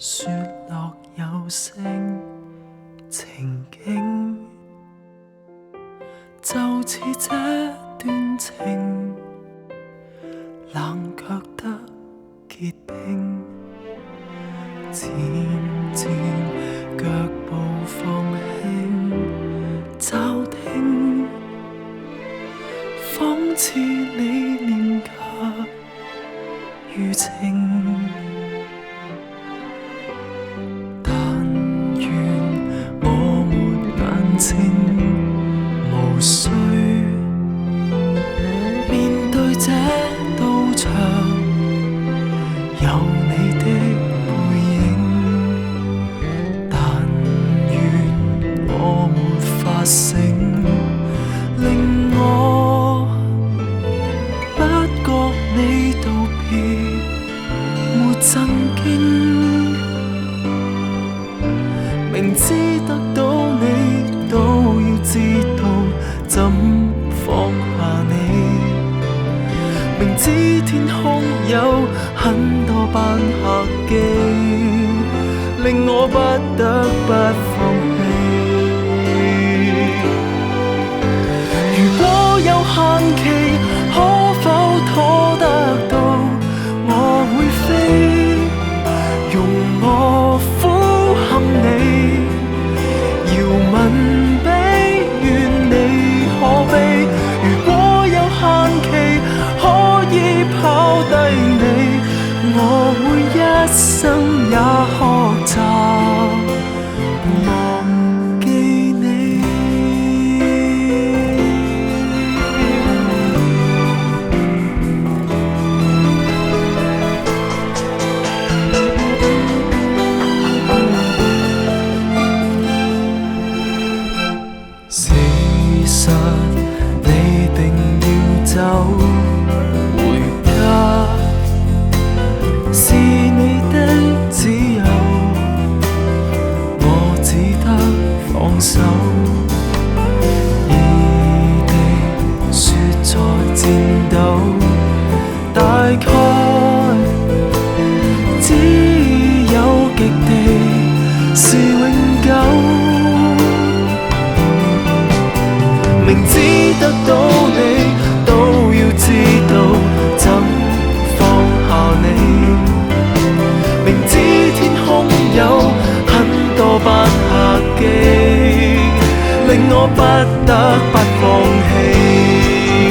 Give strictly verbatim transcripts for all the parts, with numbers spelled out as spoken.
雪落有聲情景，就似這段情冷卻得結冰，漸漸腳步放輕，驟停，仿似你念及餘情。情無需面對這道牆，有你的背影，但願我沒法醒，令我不覺你道別沒震驚，明知得到你都要知道怎放下你，明知天空有很多斑刻記，令我不得不放棄。如果有限期，可否拖得到我會飛，容我俯瞰你，遙問我會一生也學習忘記你。事實你定要走回家，是你的自由，我只得放手。異地雪在顫抖，大概只有極地是永久。明知得到你，都要知道怎放下你。明知天空有很多斑刻記，令我不得不放棄。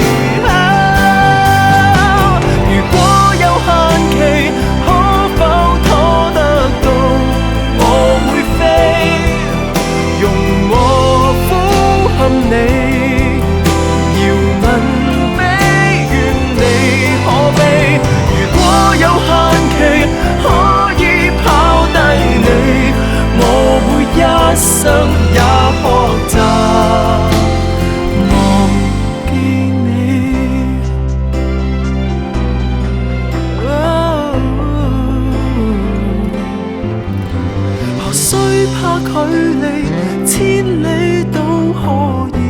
啊，如果有限期，可否拖得到我會飛，容我俯瞰你，遙問悲願你可悲。如果有限期，一生也學習忘記你，哦，何須怕距離，千里都可以。